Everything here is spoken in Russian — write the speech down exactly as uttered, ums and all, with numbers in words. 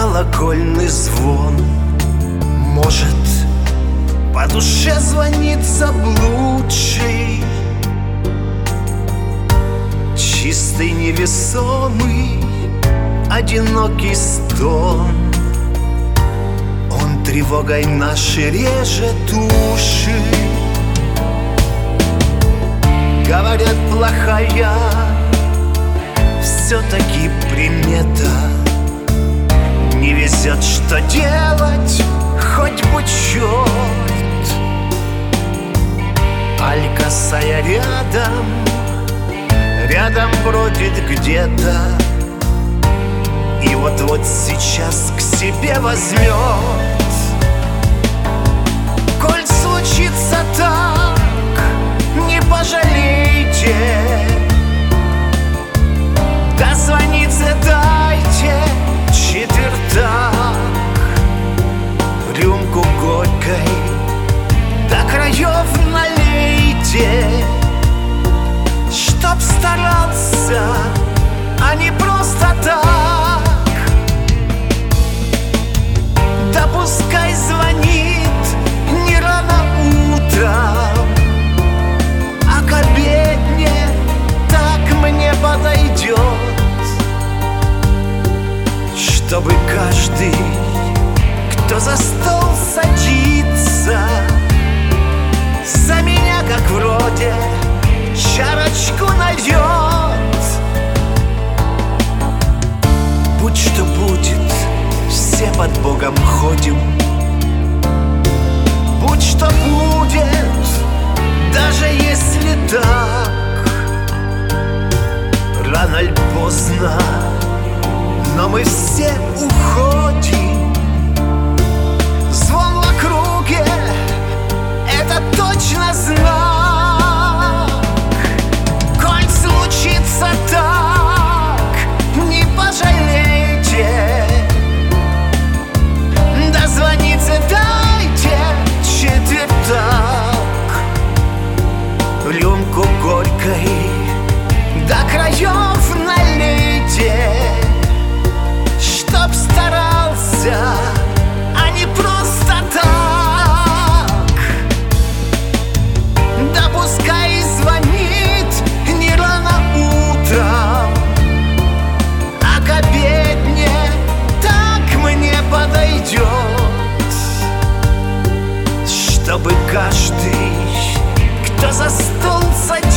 колокольный звон. Может, по душе звонит заблудший, чистый, невесомый, одинокий стон. Он тревогой нашей режет уши. Говорят, плохая все-таки примета. Не везет, что делать, хоть бы черт. Аль косая рядом, рядом бродит где-то, и вот-вот сейчас к себе возьмет. Коль случится так, не пожалейте, дозвониться дайте четвертак. Рюмку горькой до краев налейте, чтоб старался, а не просто так. Да пускай звонит не рано утром, а к обедне так мне подойдет, чтобы каждый, кто за стол садится, за меня, как вроде, чарочку нальет. Будь что будет, все под Богом ходим. Будь что будет, даже если так, рано ль поздно, но мы все уходим. Звон в округе — это точно знак. Коль случится так, не пожалейте, дозвониться дайте четвертак. Рюмку горькой до краев налейте, чтоб старался, а не просто так. Да пускай звонит не рано утром, а к обедне так мне подойдет, чтобы каждый, кто за стол садится,